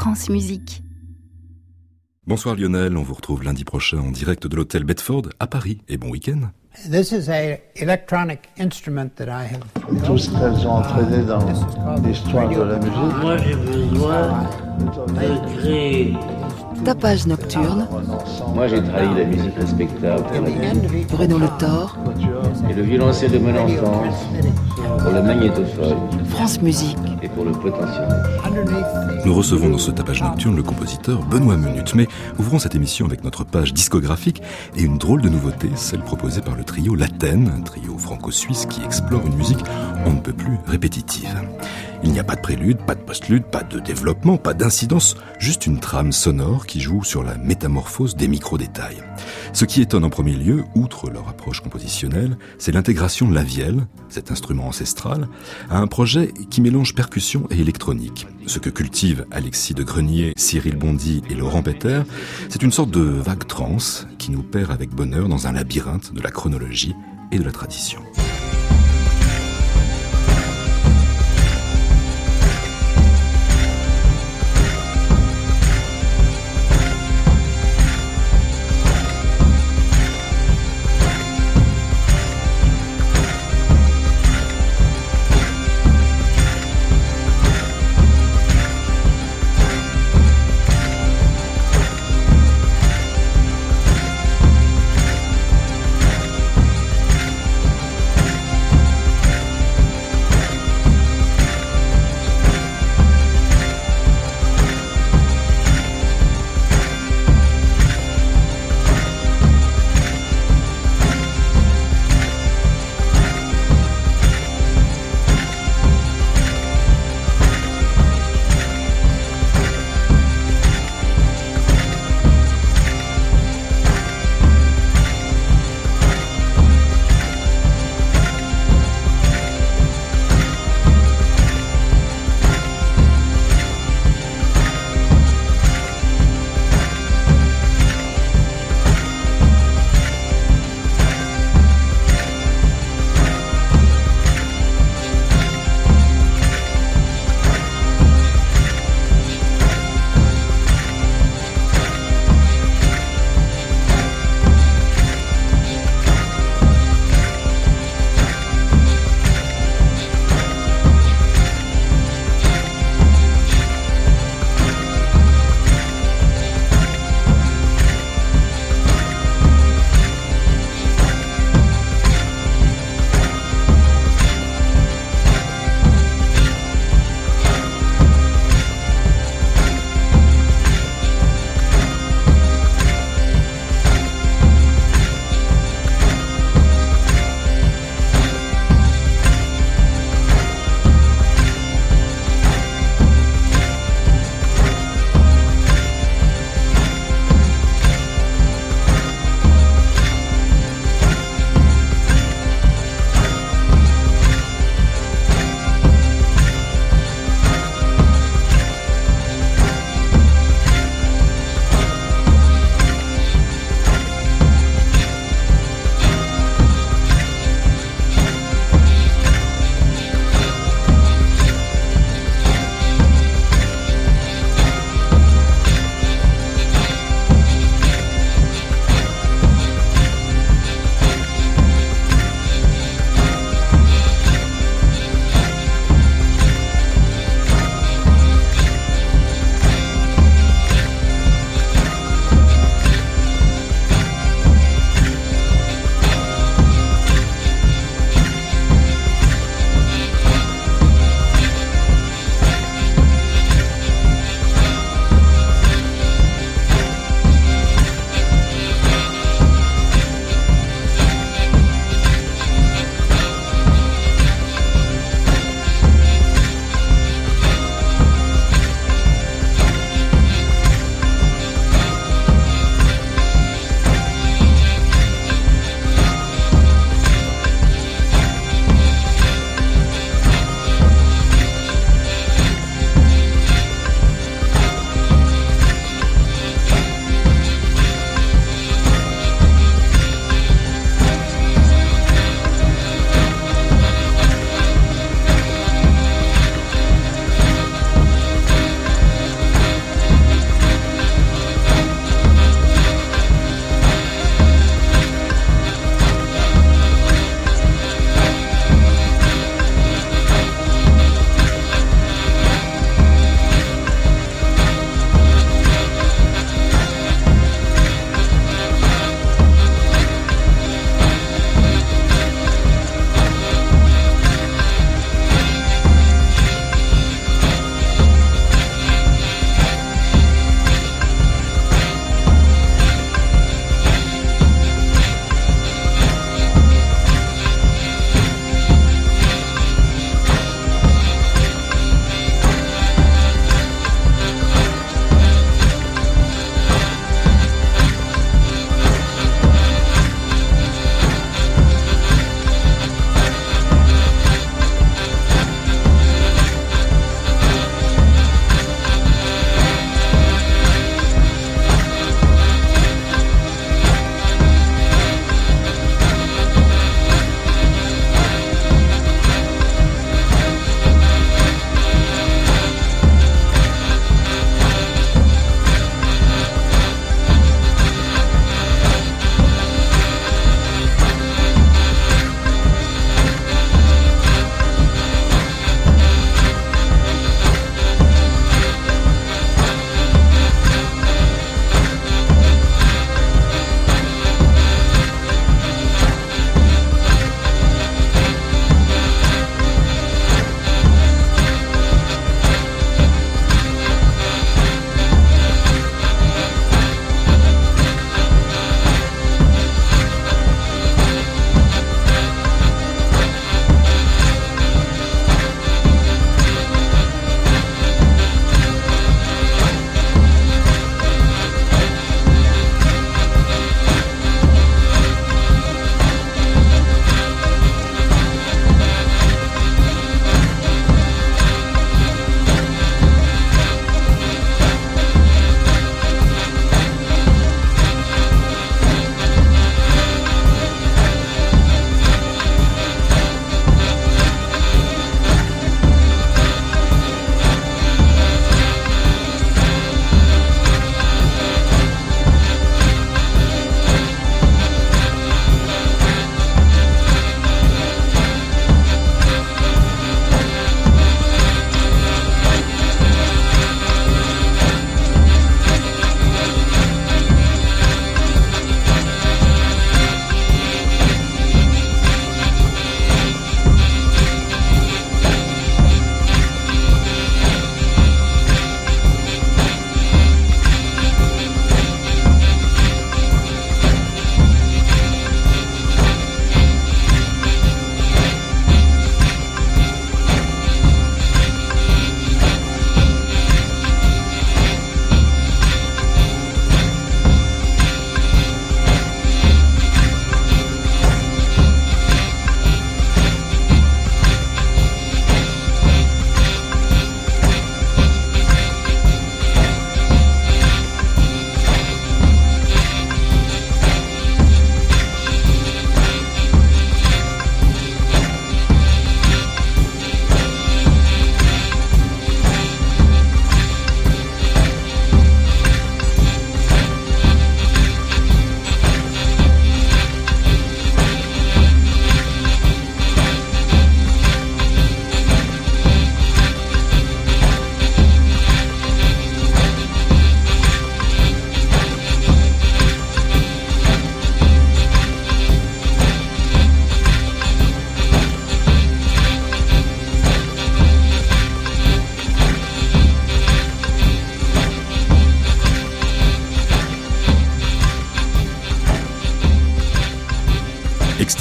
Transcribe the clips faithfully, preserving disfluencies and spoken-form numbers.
France Musique. Bonsoir Lionel, on vous retrouve lundi prochain en direct de l'hôtel Bedford à Paris et bon week-end. This is a electronic instrument that I have built. Tout ce qu'elles ont entraîné dans l'histoire de la musique. Moi j'ai besoin de créer. Tapage nocturne. Moi j'ai trahi la musique respectable pour la vie. Bruno Le Thor. Et le violoncelle de mon enfance pour le magnétophone. France Musique. Et pour le potentiel. Nous recevons dans ce tapage nocturne le compositeur Benoît Menut, mais ouvrons cette émission avec notre page discographique et une drôle de nouveauté, celle proposée par le trio L'Athènes, un trio franco-suisse qui explore une musique on ne peut plus répétitive. Il n'y a pas de prélude, pas de postlude, pas de développement, pas d'incidence, juste une trame sonore qui joue sur la métamorphose des micro-détails. Ce qui étonne en premier lieu, outre leur approche compositionnelle, c'est l'intégration de la vielle, cet instrument ancestral, à un projet qui mélange percussion et électronique. Ce que cultivent Alexis de Grenier, Cyril Bondy et Laurent Peter, c'est une sorte de vague trance qui nous perd avec bonheur dans un labyrinthe de la chronologie et de la tradition.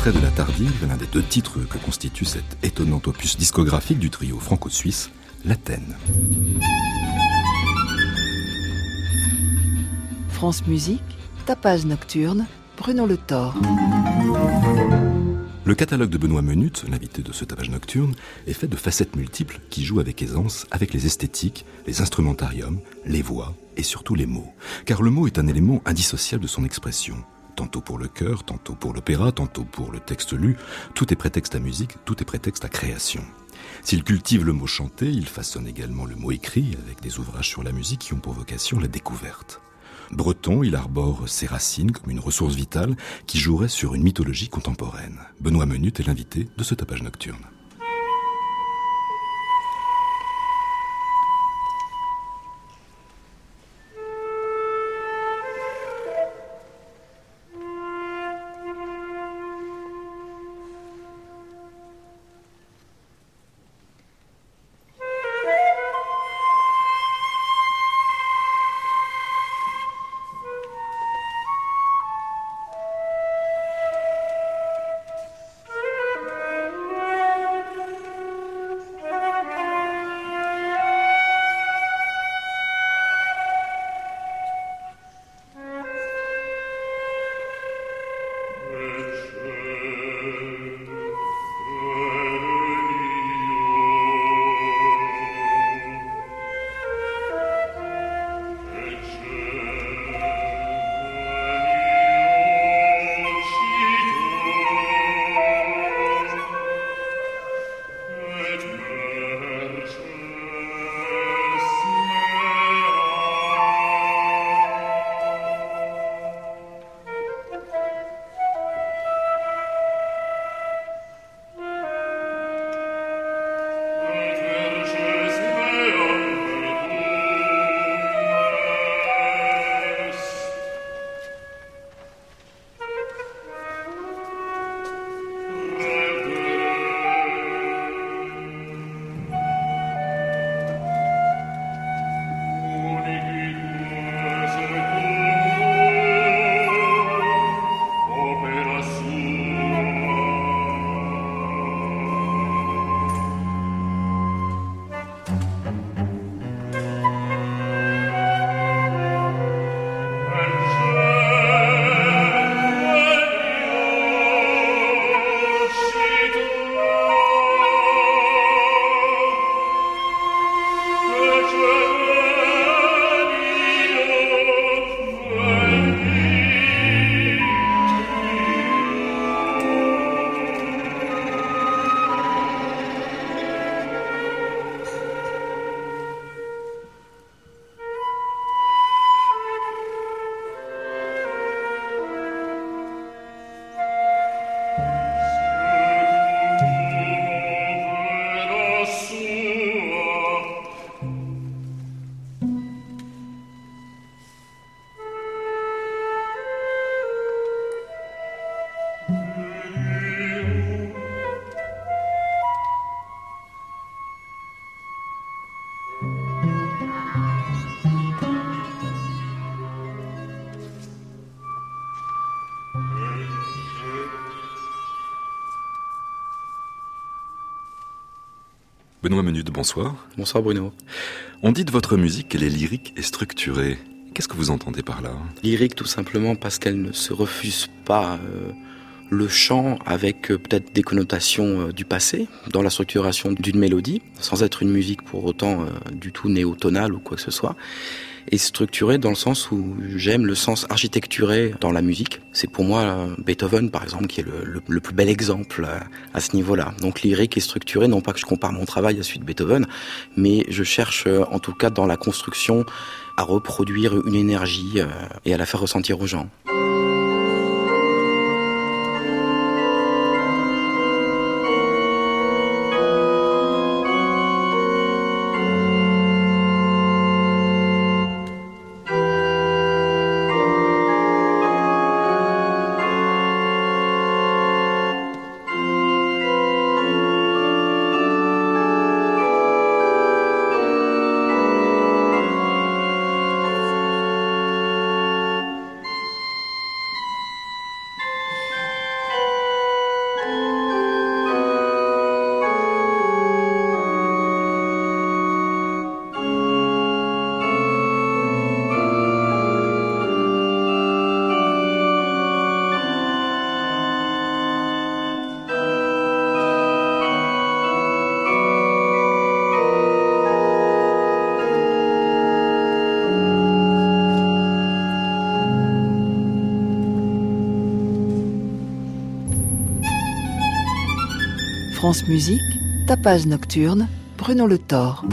extrait de La Tardive, l'un des deux titres que constitue cet étonnant opus discographique du trio franco-suisse, l'Athènes. France Musique, Tapage nocturne, Bruno Le Thor. Le catalogue de Benoît Menut, l'invité de ce tapage nocturne, est fait de facettes multiples qui jouent avec aisance avec les esthétiques, les instrumentariums, les voix et surtout les mots. Car le mot est un élément indissociable de son expression. Tantôt pour le chœur, tantôt pour l'opéra, tantôt pour le texte lu, tout est prétexte à musique, tout est prétexte à création. S'il cultive le mot chanté, il façonne également le mot écrit avec des ouvrages sur la musique qui ont pour vocation la découverte. Breton, il arbore ses racines comme une ressource vitale qui jouerait sur une mythologie contemporaine. Benoît Menut est l'invité de ce tapage nocturne. Benoît Menut, bonsoir. Bonsoir Bruno. On dit de votre musique qu'elle est lyrique et structurée. Qu'est-ce que vous entendez par là ? Lyrique tout simplement parce qu'elle ne se refuse pas euh, le chant avec euh, peut-être des connotations euh, du passé dans la structuration d'une mélodie, sans être une musique pour autant euh, du tout néotonale ou quoi que ce soit. Et structurée dans le sens où j'aime le sens architecturé dans la musique. C'est pour moi euh, Beethoven, par exemple, qui est le, le, le plus bel exemple euh, à ce niveau-là. Donc lyrique et structuré, non pas que je compare mon travail à celui de Beethoven, mais je cherche euh, en tout cas dans la construction à reproduire une énergie euh, et à la faire ressentir aux gens. France Musique, Tapage nocturne, Bruno Le Thor.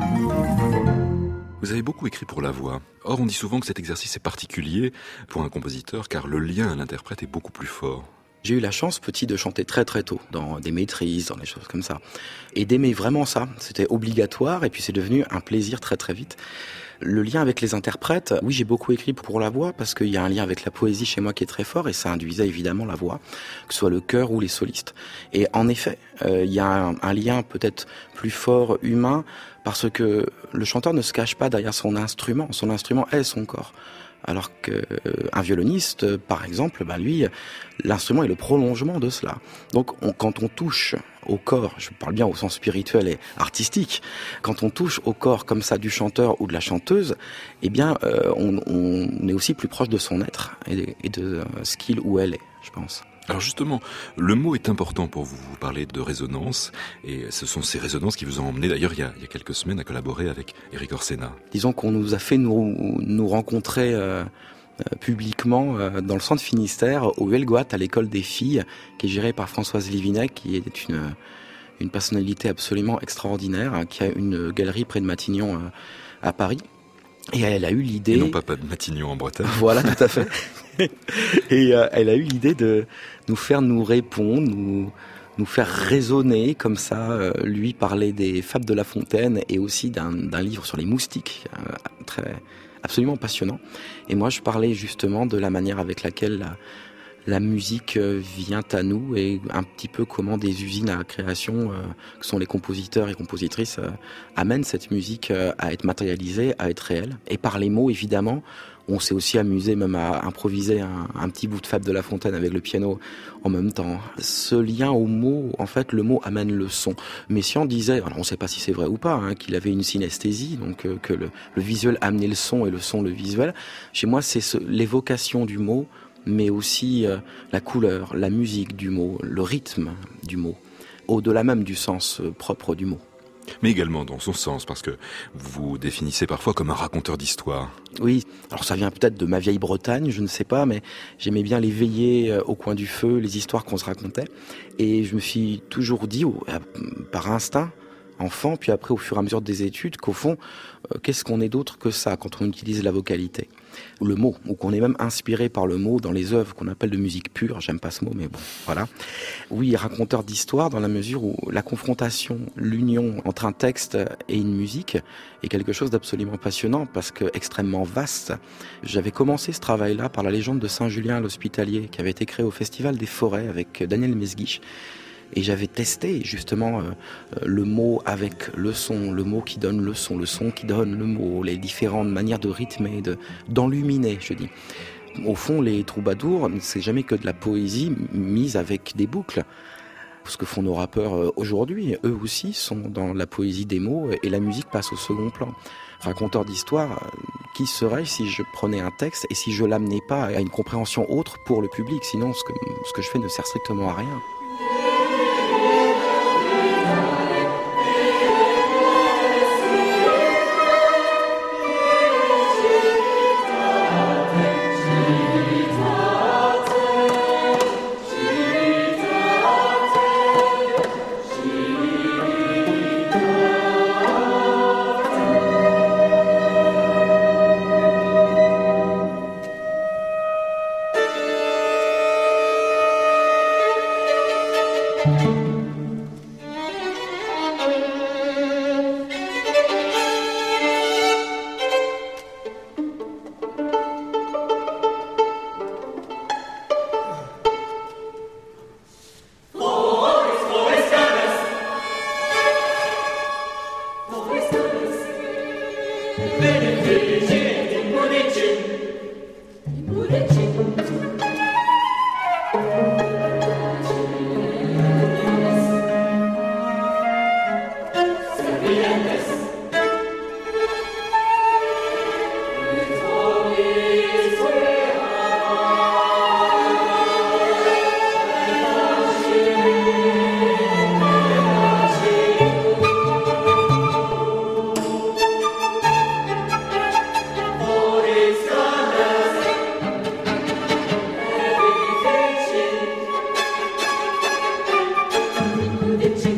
Vous avez beaucoup écrit pour la voix. Or, on dit souvent que cet exercice est particulier pour un compositeur car le lien à l'interprète est beaucoup plus fort. J'ai eu la chance, petit, de chanter très très tôt, dans des maîtrises, dans des choses comme ça. Et d'aimer vraiment ça. C'était obligatoire et puis c'est devenu un plaisir très très vite. Le lien avec les interprètes, oui, j'ai beaucoup écrit pour la voix parce qu'il y a un lien avec la poésie chez moi qui est très fort et ça induisait évidemment la voix, que ce soit le chœur ou les solistes. Et en effet, euh, il y a un, un lien peut-être plus fort humain parce que le chanteur ne se cache pas derrière son instrument. Son instrument est son corps. Alors qu'un euh, violoniste, par exemple, bah lui, l'instrument est le prolongement de cela. Donc, on, quand on touche au corps, je parle bien au sens spirituel et artistique, quand on touche au corps comme ça du chanteur ou de la chanteuse, eh bien, euh, on, on est aussi plus proche de son être et de, et de euh, ce qu'il ou elle est, je pense. Alors justement, le mot est important pour vous. Vous parlez de résonance, et ce sont ces résonances qui vous ont emmené, d'ailleurs, il y a, il y a quelques semaines, à collaborer avec Éric Orsena. Disons qu'on nous a fait nous, nous rencontrer euh, euh, publiquement euh, dans le centre Finistère, au Huelgoat, à l'école des filles, qui est gérée par Françoise Livinec, qui est une, une personnalité absolument extraordinaire, hein, qui a une galerie près de Matignon euh, à Paris. Et elle a eu l'idée... Et non pas, pas de Matignon en Bretagne. Voilà, tout à fait. Et euh, elle a eu l'idée de nous faire nous répondre, nous, nous faire raisonner comme ça. Euh, lui parlait des fables de La Fontaine et aussi d'un, d'un livre sur les moustiques, euh, très, absolument passionnant. Et moi, je parlais justement de la manière avec laquelle la, la musique vient à nous et un petit peu comment des usines à création, euh, que sont les compositeurs et compositrices, euh, amènent cette musique euh, à être matérialisée, à être réelle. Et par les mots, évidemment, on s'est aussi amusé même à improviser un, un petit bout de fable de La Fontaine avec le piano en même temps. Ce lien au mot, en fait, le mot amène le son. Messiaen disait, alors on ne sait pas si c'est vrai ou pas, hein, qu'il avait une synesthésie, donc euh, que le, le visuel amenait le son et le son le visuel. Chez moi, c'est ce, l'évocation du mot, mais aussi euh, la couleur, la musique du mot, le rythme du mot, au-delà même du sens euh, propre du mot. Mais également dans son sens, parce que vous vous définissez parfois comme un raconteur d'histoire. Oui, alors ça vient peut-être de ma vieille Bretagne, je ne sais pas, mais j'aimais bien les veillées au coin du feu, les histoires qu'on se racontait. Et je me suis toujours dit, par instinct, enfant, puis après au fur et à mesure des études, qu'au fond, euh, qu'est-ce qu'on est d'autre que ça quand on utilise la vocalité, ou le mot, ou qu'on est même inspiré par le mot dans les œuvres qu'on appelle de musique pure, j'aime pas ce mot, mais bon, voilà. Oui, raconteur d'histoire dans la mesure où la confrontation, l'union entre un texte et une musique est quelque chose d'absolument passionnant, parce que extrêmement vaste. J'avais commencé ce travail-là par la légende de Saint-Julien l'Hospitalier, qui avait été créé au Festival des Forêts avec Daniel Mesguich. Et j'avais testé justement euh, le mot avec le son, le mot qui donne le son, le son qui donne le mot, les différentes manières de rythmer, de, d'enluminer, je dis. Au fond, les troubadours, c'est jamais que de la poésie mise avec des boucles. Ce que font nos rappeurs aujourd'hui, eux aussi sont dans la poésie des mots et la musique passe au second plan. Raconteur d'histoire, qui serais-je si je prenais un texte et si je l'amenais pas à une compréhension autre pour le public? Sinon, ce que, ce que je fais ne sert strictement à rien. It's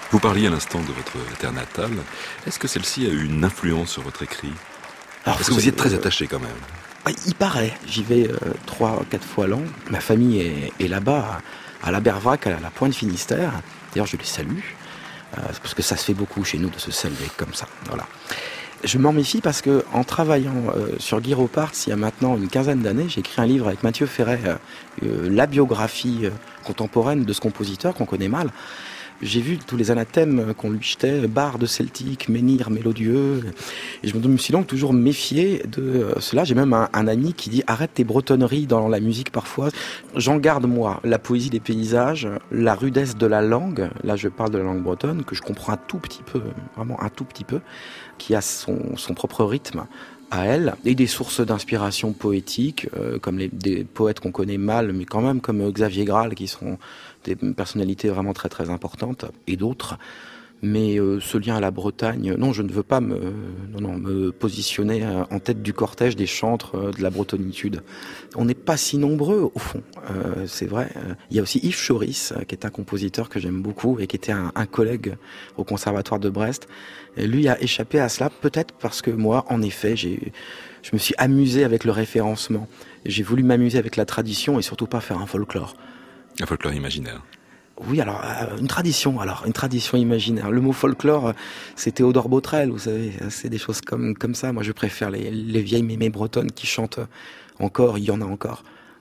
Vous parliez à l'instant de votre terre natale. Est-ce que celle-ci a eu une influence sur votre écrit ? Alors, Est-ce que vous y êtes très attaché quand même ? Bah, il paraît. J'y vais euh, trois, quatre fois l'an. Ma famille est, est là-bas, à la Bervrac, à la Pointe Finistère. D'ailleurs, je les salue, euh, parce que ça se fait beaucoup chez nous de se saluer comme ça. Voilà. Je m'en méfie parce que en travaillant euh, sur Guy Ropart, il y a maintenant une quinzaine d'années, j'ai écrit un livre avec Mathieu Ferret, euh, euh, la biographie euh, contemporaine de ce compositeur qu'on connaît mal. J'ai vu tous les anathèmes qu'on lui jetait, barde celtique, menhir mélodieux, et je me suis donc toujours méfié de cela. J'ai même un, un ami qui dit « arrête tes bretonneries dans la musique parfois ». J'en garde, moi, la poésie des paysages, la rudesse de la langue, là je parle de la langue bretonne, que je comprends un tout petit peu, vraiment un tout petit peu, qui a son, son propre rythme à elle, et des sources d'inspiration poétique, euh, comme les, des poètes qu'on connaît mal, mais quand même comme Xavier Graal, qui sont des personnalités vraiment très très importantes, et d'autres. Mais euh, ce lien à la Bretagne, non, je ne veux pas me, non, non, me positionner en tête du cortège des chantres euh, de la bretonitude. On n'est pas si nombreux, au fond, euh, c'est vrai. Il y a aussi Yves Choris, qui est un compositeur que j'aime beaucoup, et qui était un, un collègue au Conservatoire de Brest. Et lui a échappé à cela, peut-être parce que moi, en effet, j'ai, je me suis amusé avec le référencement. J'ai voulu m'amuser avec la tradition et surtout pas faire un folklore. Un folklore imaginaire. Oui, alors, euh, une tradition, alors, une tradition imaginaire. Le mot folklore, c'est Théodore Botrel, vous savez, c'est des choses comme, comme ça. Moi, je préfère les, les vieilles mémés bretonnes qui chantent encore, il y en a encore.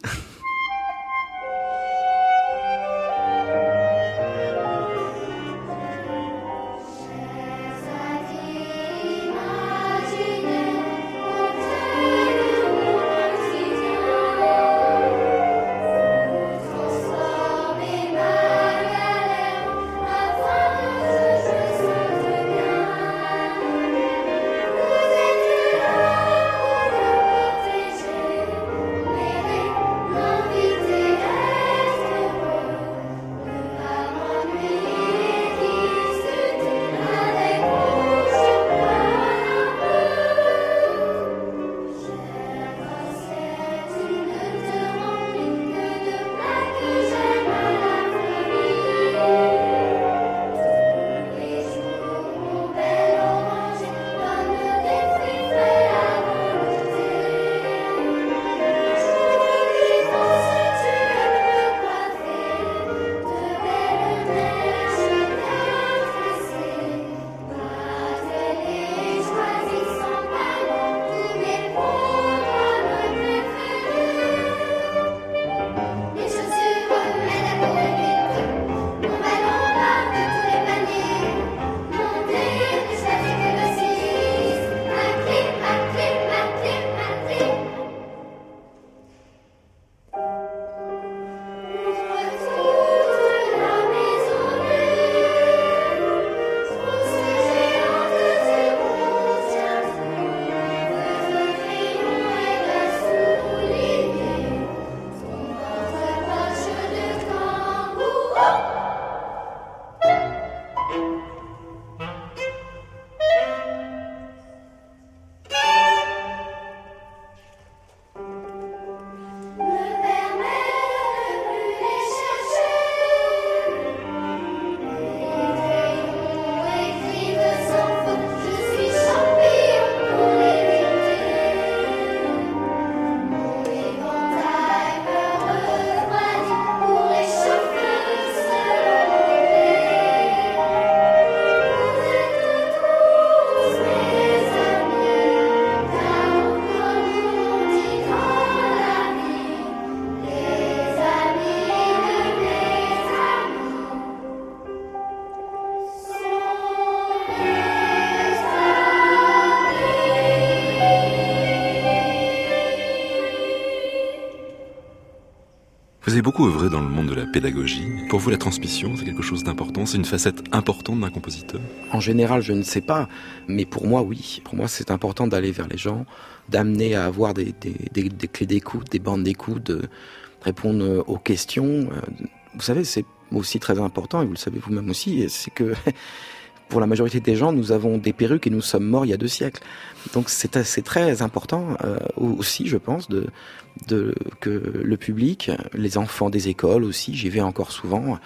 Vous avez beaucoup œuvré dans le monde de la pédagogie. Pour vous, la transmission, c'est quelque chose d'important? C'est une facette importante d'un compositeur? En général, je ne sais pas, mais pour moi, oui. Pour moi, c'est important d'aller vers les gens, d'amener à avoir des, des, des, des clés d'écoute, des bandes d'écoute, de répondre aux questions. Vous savez, c'est aussi très important, et vous le savez vous-même aussi, c'est que pour la majorité des gens, nous avons des perruques et nous sommes morts il y a deux siècles. Donc c'est, c'est très important euh, aussi, je pense, de, de, que le public, les enfants des écoles aussi, j'y vais encore souvent,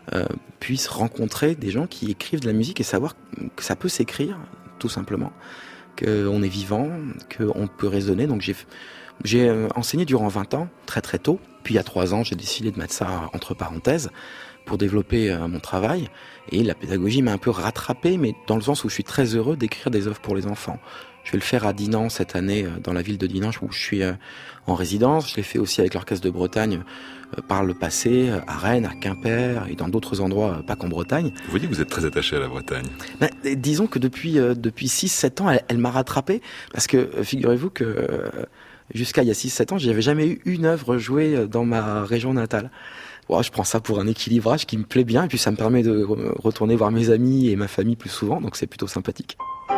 euh, puissent rencontrer des gens qui écrivent de la musique et savoir que ça peut s'écrire, tout simplement, qu'on est vivant, qu'on peut raisonner. Donc j'ai, j'ai enseigné durant vingt ans, très très tôt. Puis il y a trois ans, j'ai décidé de mettre ça entre parenthèses pour développer euh, mon travail. Et la pédagogie m'a un peu rattrapé, mais dans le sens où je suis très heureux d'écrire des œuvres pour les enfants. Je vais le faire à Dinan cette année, euh, dans la ville de Dinan, où je suis euh, en résidence. Je l'ai fait aussi avec l'Orchestre de Bretagne euh, par le passé, euh, à Rennes, à Quimper et dans d'autres endroits, euh, pas qu'en Bretagne. Vous voyez que vous êtes très attaché à la Bretagne. Ben, disons que depuis, euh, depuis six sept ans, elle, elle m'a rattrapé, parce que euh, figurez-vous que euh, jusqu'à il y a six sept ans, j'avais jamais eu une œuvre jouée dans ma région natale. Ouais, je prends ça pour un équilibrage qui me plaît bien, et puis ça me permet de retourner voir mes amis et ma famille plus souvent, donc c'est plutôt sympathique.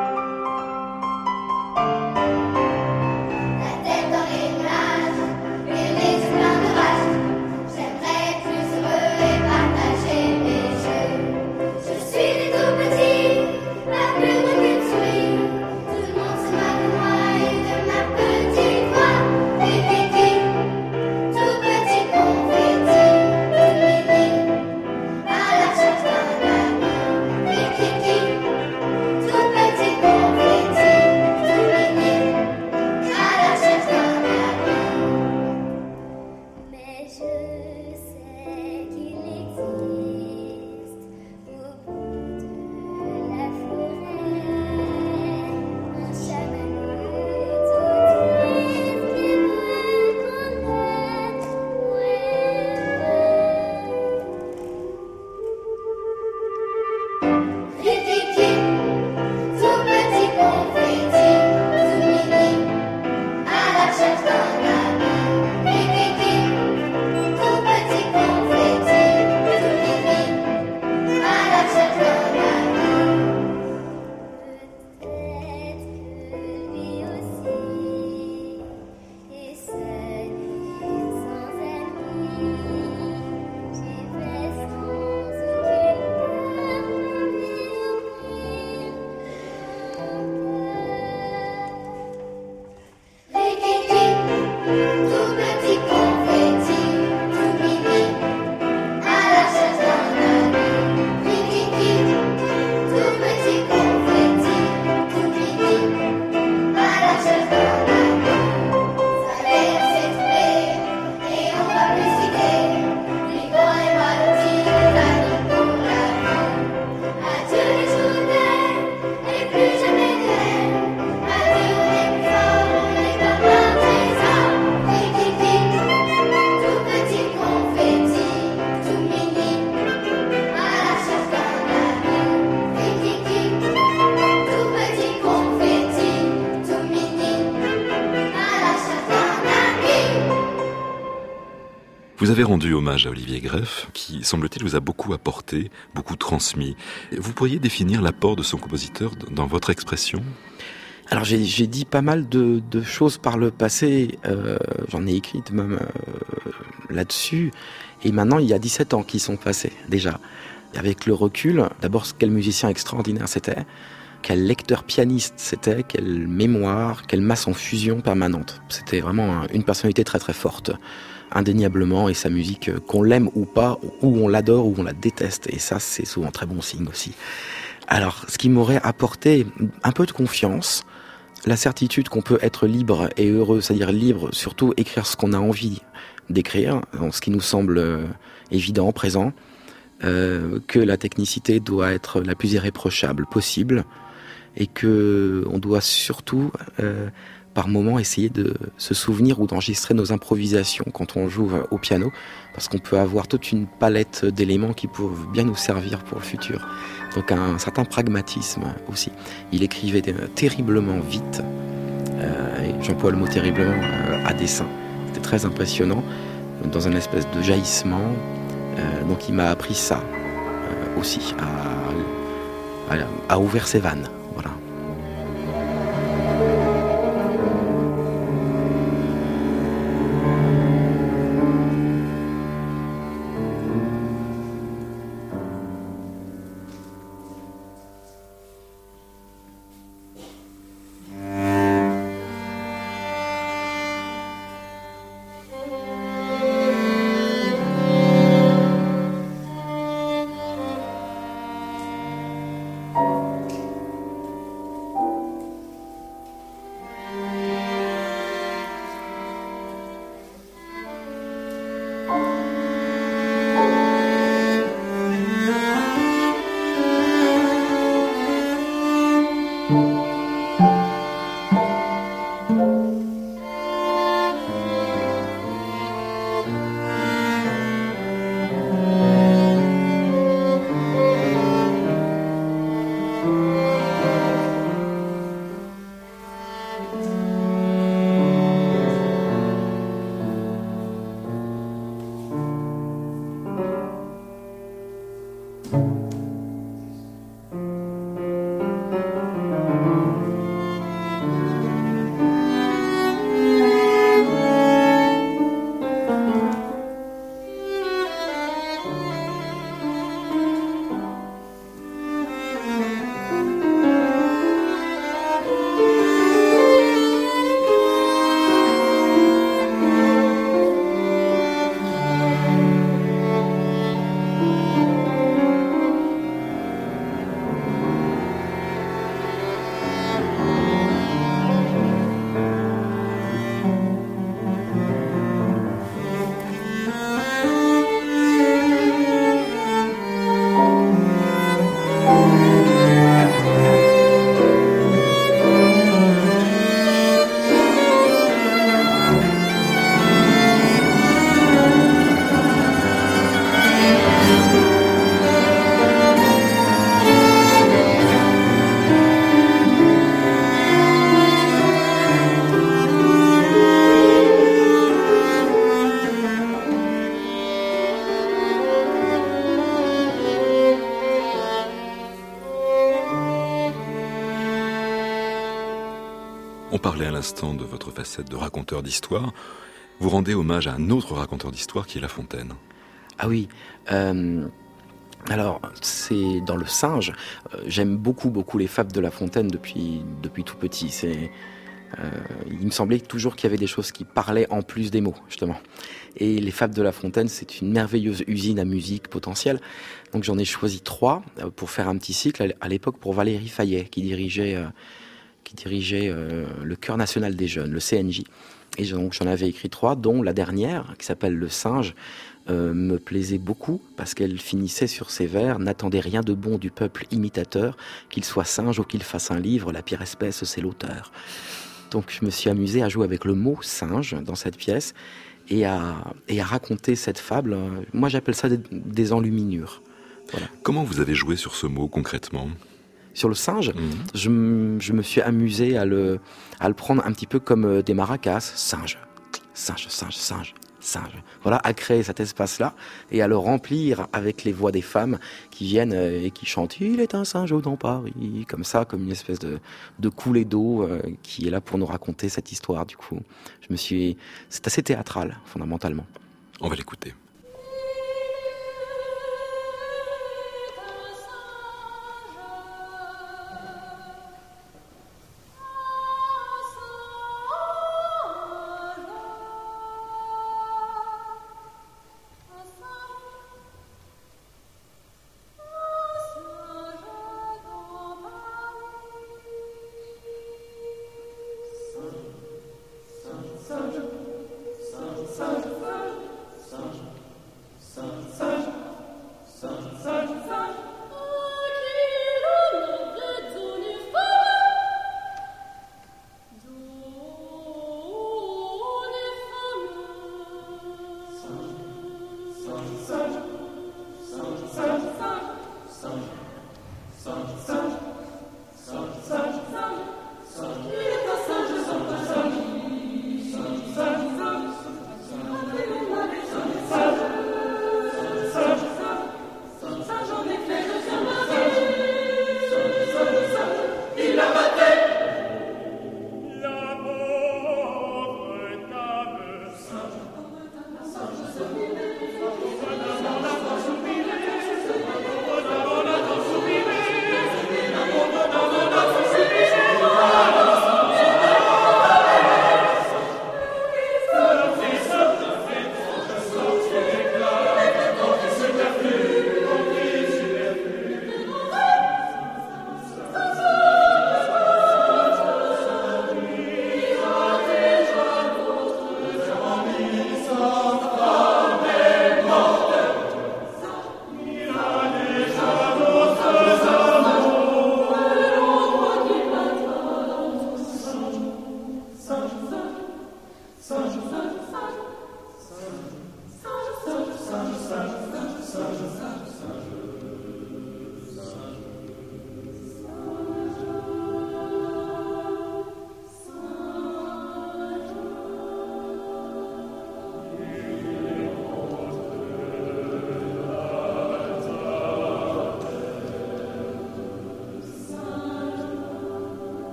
Vous avez rendu hommage à Olivier Greff, qui, semble-t-il, vous a beaucoup apporté, beaucoup transmis. Vous pourriez définir l'apport de son compositeur dans votre expression ? Alors j'ai, j'ai dit pas mal de, de choses par le passé, euh, j'en ai écrit même euh, là-dessus, et maintenant il y a dix-sept ans qui sont passés déjà. Et avec le recul, d'abord quel musicien extraordinaire c'était, quel lecteur pianiste c'était, quelle mémoire, quelle masse en fusion permanente. C'était vraiment une personnalité très très forte, indéniablement, et sa musique, qu'on l'aime ou pas, ou on l'adore ou on la déteste, et ça c'est souvent très bon signe aussi. Alors ce qui m'aurait apporté un peu de confiance, la certitude qu'on peut être libre et heureux, c'est-à-dire libre, surtout écrire ce qu'on a envie d'écrire, ce qui nous semble évident, présent, euh, que la technicité doit être la plus irréprochable possible, et que on doit surtout, euh, par moment, essayer de se souvenir ou d'enregistrer nos improvisations quand on joue au piano, parce qu'on peut avoir toute une palette d'éléments qui peuvent bien nous servir pour le futur. Donc un certain pragmatisme aussi. Il écrivait terriblement vite, euh, et j'emploie le mot terriblement euh, à dessein. C'était très impressionnant, dans un espèce de jaillissement. Euh, donc il m'a appris ça euh, aussi, à, à, à ouvrir ses vannes. Voilà. On parlait à l'instant de votre facette de raconteur d'histoire. Vous rendez hommage à un autre raconteur d'histoire qui est La Fontaine. Ah oui, euh, alors c'est dans Le Singe. Euh, j'aime beaucoup beaucoup les fables de La Fontaine depuis depuis tout petit. C'est euh, il me semblait toujours qu'il y avait des choses qui parlaient en plus des mots, justement. Et les fables de La Fontaine, c'est une merveilleuse usine à musique potentielle. Donc j'en ai choisi trois pour faire un petit cycle à l'époque pour Valérie Fayet, qui dirigeait euh, qui dirigeait euh, le Chœur National des Jeunes, le C N J. Et donc j'en avais écrit trois, dont la dernière, qui s'appelle Le Singe, euh, me plaisait beaucoup, parce qu'elle finissait sur ces vers « N'attendez rien de bon du peuple imitateur, qu'il soit singe ou qu'il fasse un livre, la pire espèce, c'est l'auteur. » Donc je me suis amusé à jouer avec le mot « singe » dans cette pièce, et à, et à raconter cette fable. Moi j'appelle ça des, des enluminures. Voilà. Comment vous avez joué sur ce mot concrètement ? Sur le singe, mmh. je, je me suis amusé à le, à le prendre un petit peu comme des maracas. Singe, singe, singe, singe, singe. Voilà, à créer cet espace-là et à le remplir avec les voix des femmes qui viennent et qui chantent « Il est un singe dans Paris », comme ça, comme une espèce de, de coulée d'eau euh, qui est là pour nous raconter cette histoire. Du coup, je me suis, c'est assez théâtral, fondamentalement. On va l'écouter. Singe,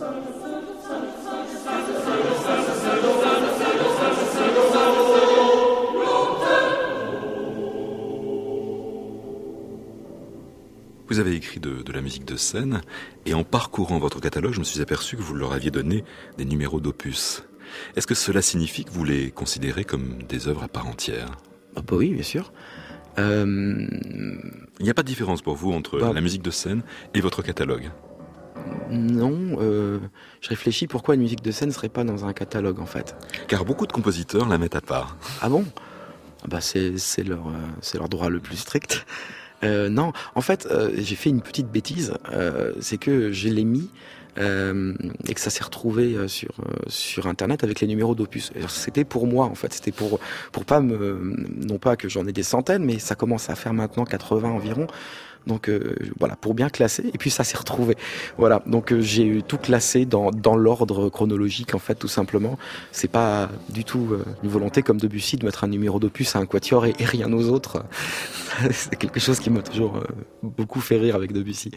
Vous avez écrit de, de la musique de scène, et en parcourant votre catalogue, je me suis aperçu que vous leur aviez donné des numéros d'opus. Est-ce que cela signifie que vous les considérez comme des œuvres à part entière ? Ah bah oui, bien sûr. Euh... Il n'y a pas de différence pour vous entre bah... la musique de scène et votre catalogue ? Non, euh, je réfléchis pourquoi une musique de scène ne serait pas dans un catalogue en fait. Car beaucoup de compositeurs la mettent à part. Ah bon ? Bah c'est, c'est, leur, euh, c'est leur droit le plus strict. Euh, non, en fait, euh, j'ai fait une petite bêtise, euh, c'est que je l'ai mis euh, et que ça s'est retrouvé euh, sur euh, sur internet avec les numéros d'opus. Alors, c'était pour moi en fait, c'était pour pour pas me non pas que j'en ai des centaines, mais ça commence à faire maintenant quatre-vingts environ. Donc euh, voilà, pour bien classer, et puis ça s'est retrouvé. Voilà, donc euh, j'ai tout classé dans dans l'ordre chronologique en fait, tout simplement. C'est pas du tout euh, une volonté comme Debussy de mettre un numéro d'opus à un quatuor et, et rien aux autres. C'est quelque chose qui m'a toujours euh, beaucoup fait rire avec Debussy.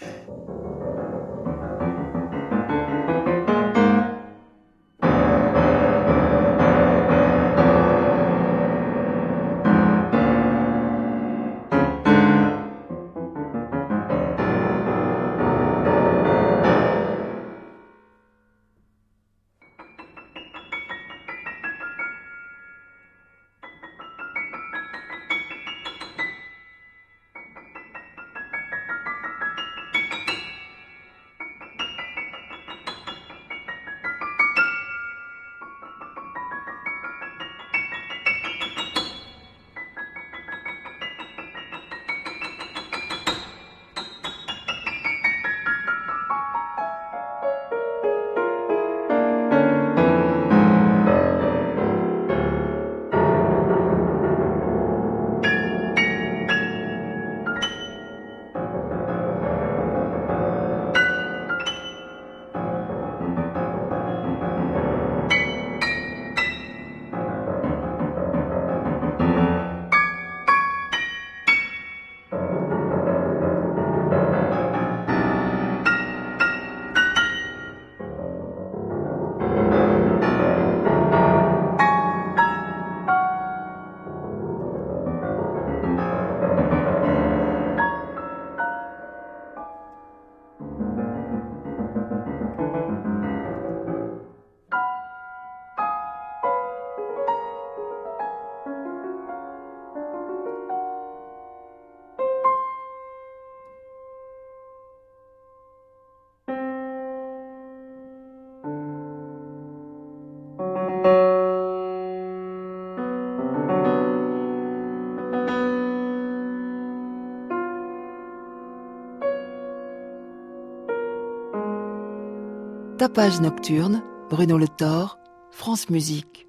Tapage nocturne, Bruno Le Thor, France Musique.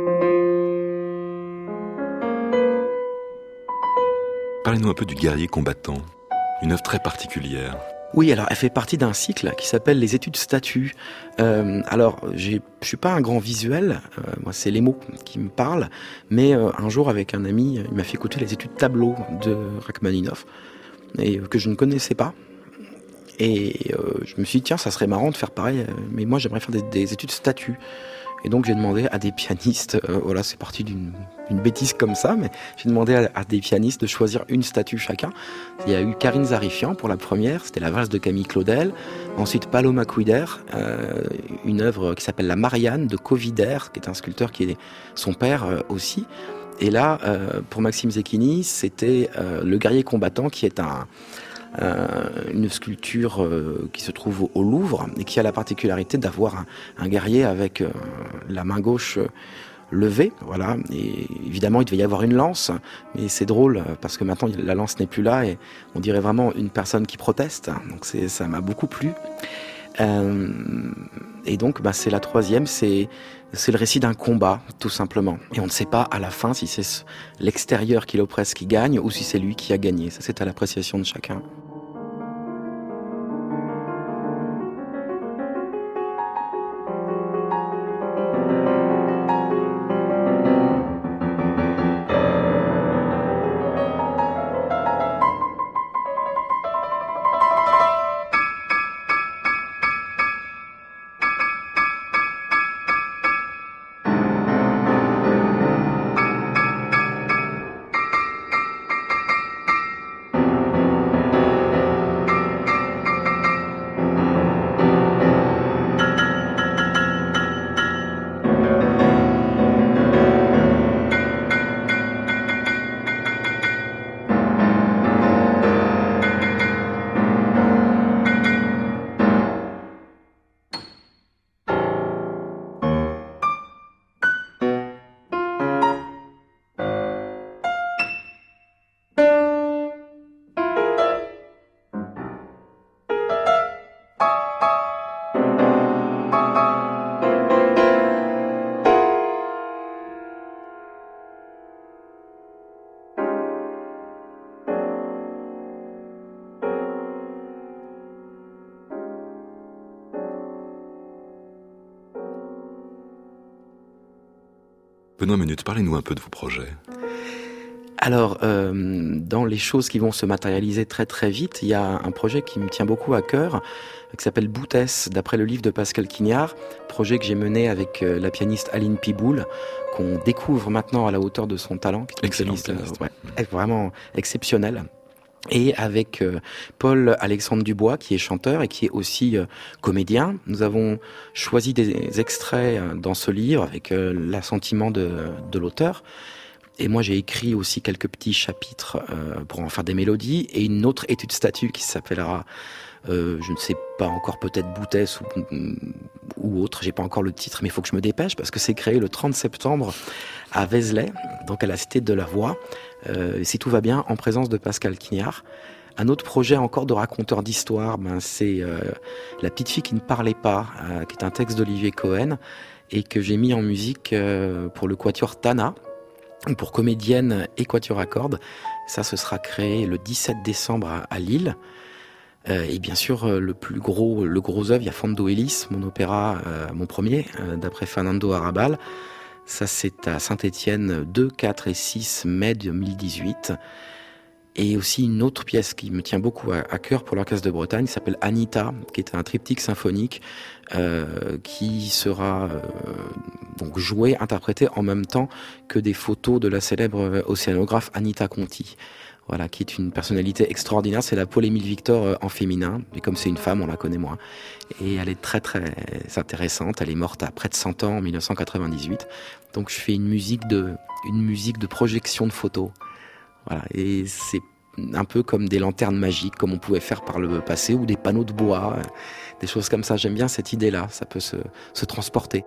Parlez-nous un peu du guerrier combattant, une œuvre très particulière. Oui, alors elle fait partie d'un cycle qui s'appelle les études statues. Euh, alors, j'ai, je suis pas un grand visuel, euh, moi c'est les mots qui me parlent, mais euh, un jour avec un ami, il m'a fait écouter les études tableaux de Rachmaninoff, et euh, que je ne connaissais pas. Et euh, je me suis dit, tiens, ça serait marrant de faire pareil, mais moi j'aimerais faire des, des études statues. Et donc j'ai demandé à des pianistes, euh, voilà, c'est parti d'une, d'une bêtise comme ça, mais j'ai demandé à, à des pianistes de choisir une statue chacun. Il y a eu Karine Zarifian pour la première, c'était la valse de Camille Claudel. Ensuite Paloma Quider, euh, une œuvre qui s'appelle La Marianne de Covider, qui est un sculpteur qui est son père euh, aussi. Et là, euh, pour Maxime Zecchini, c'était euh, Le guerrier combattant, qui est un... Euh, une sculpture euh, qui se trouve au, au Louvre et qui a la particularité d'avoir un, un guerrier avec euh, la main gauche euh, levée, voilà. Et évidemment, il devait y avoir une lance, mais c'est drôle parce que maintenant la lance n'est plus là et on dirait vraiment une personne qui proteste. Donc c'est, ça m'a beaucoup plu. Euh, et donc, bah, c'est la troisième, c'est c'est le récit d'un combat, tout simplement. Et on ne sait pas à la fin si c'est l'extérieur qui l'oppresse qui gagne ou si c'est lui qui a gagné. Ça, c'est à l'appréciation de chacun. Benoît Menut, parlez-nous un peu de vos projets. Alors, euh, dans les choses qui vont se matérialiser très très vite, il y a un projet qui me tient beaucoup à cœur, qui s'appelle Boutesse, d'après le livre de Pascal Quignard, projet que j'ai mené avec euh, la pianiste Aline Piboul, qu'on découvre maintenant à la hauteur de son talent, qui est une pianiste, euh, ouais, vraiment exceptionnelle. Et avec euh, Paul-Alexandre Dubois, qui est chanteur et qui est aussi euh, comédien. Nous avons choisi des extraits euh, dans ce livre avec euh, l'assentiment de, de l'auteur. Et moi, j'ai écrit aussi quelques petits chapitres euh, pour en faire des mélodies et une autre étude statut qui s'appellera, euh, je ne sais pas encore, peut-être Boutesse ou, ou autre. J'ai pas encore le titre, mais il faut que je me dépêche parce que c'est créé le trente septembre à Vézelay, donc à la Cité de la Voix. Euh, si tout va bien, en présence de Pascal Quignard. Un autre projet encore de raconteur d'histoire, ben c'est euh, La petite fille qui ne parlait pas, euh, qui est un texte d'Olivier Cohen et que j'ai mis en musique euh, pour le quatuor Tana, pour comédienne et quatuor à cordes. Ça, ce sera créé le dix-sept décembre à, à Lille. Euh, et bien sûr, euh, le plus gros, le gros œuvre, il y a Fondo Ellis, mon opéra, euh, mon premier, euh, d'après Fernando Arrabal. Ça, c'est à Saint-Étienne, deux, quatre et six mai deux mille dix-huit. Et aussi une autre pièce qui me tient beaucoup à, à cœur pour l'Orchestre de Bretagne, qui s'appelle Anita, qui est un triptyque symphonique euh, qui sera euh, donc joué, interprété en même temps que des photos de la célèbre océanographe Anita Conti. Voilà, qui est une personnalité extraordinaire. C'est la Paul-Émile Victor en féminin, mais comme c'est une femme, on la connaît moins. Et elle est très très intéressante. Elle est morte à près de cent ans, en mille neuf cent quatre-vingt-dix-huit. Donc je fais une musique de, une musique de projection de photos. Voilà, et c'est un peu comme des lanternes magiques, comme on pouvait faire par le passé, ou des panneaux de bois, des choses comme ça. J'aime bien cette idée-là, ça peut se, se transporter.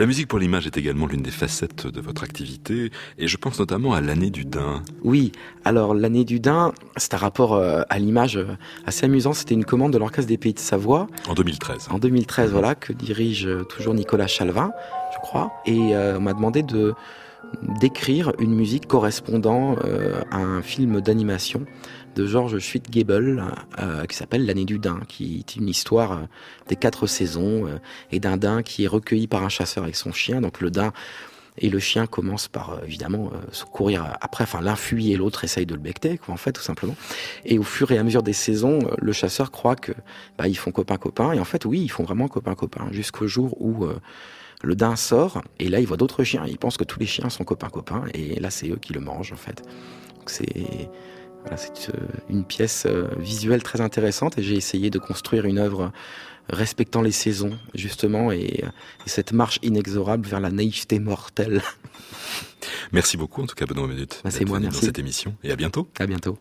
La musique pour l'image est également l'une des facettes de votre activité, et je pense notamment à l'année du Dain. Oui, alors l'année du Dain, c'est un rapport euh, à l'image euh, assez amusant. C'était une commande de l'Orchestre des Pays de Savoie. En deux mille treize. En deux mille treize, mmh. voilà, que dirige euh, toujours Nicolas Chalvin, je crois. Et euh, on m'a demandé de d'écrire une musique correspondant euh, à un film d'animation de Georges Schwittgebel euh, qui s'appelle L'année du Dain, qui est une histoire euh, des quatre saisons euh, et d'un daim qui est recueilli par un chasseur avec son chien. Donc le daim et le chien commencent par euh, évidemment euh, se courir après, enfin l'un fuit et l'autre essaye de le becqueter, quoi, en fait, tout simplement. Et au fur et à mesure des saisons, euh, le chasseur croit que bah, ils font copain-copain, et en fait oui, ils font vraiment copain-copain, jusqu'au jour où euh, le daim sort, et là il voit d'autres chiens, il pense que tous les chiens sont copains-copains, et là c'est eux qui le mangent en fait. Donc c'est... Voilà, c'est une pièce visuelle très intéressante et j'ai essayé de construire une œuvre respectant les saisons, justement, et, et cette marche inexorable vers la naïveté mortelle. Merci beaucoup, en tout cas, Benoît Menut, bah, c'est moi, merci. Dans cette émission, et à bientôt. À bientôt.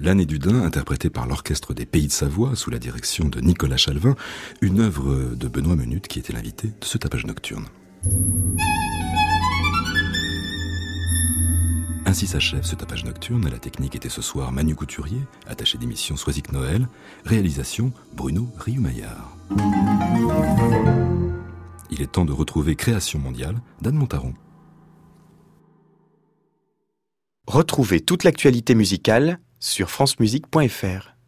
L'Année du Daim, interprétée par l'Orchestre des Pays de Savoie sous la direction de Nicolas Chalvin, une œuvre de Benoît Menut qui était l'invité de ce tapage nocturne. Ainsi s'achève ce tapage nocturne. À la technique était ce soir Manu Couturier, attaché d'émission Soisic Noël, réalisation Bruno Rioumaillard. Il est temps de retrouver Création mondiale d'Anne Montaron. Retrouvez toute l'actualité musicale sur francemusique point f r.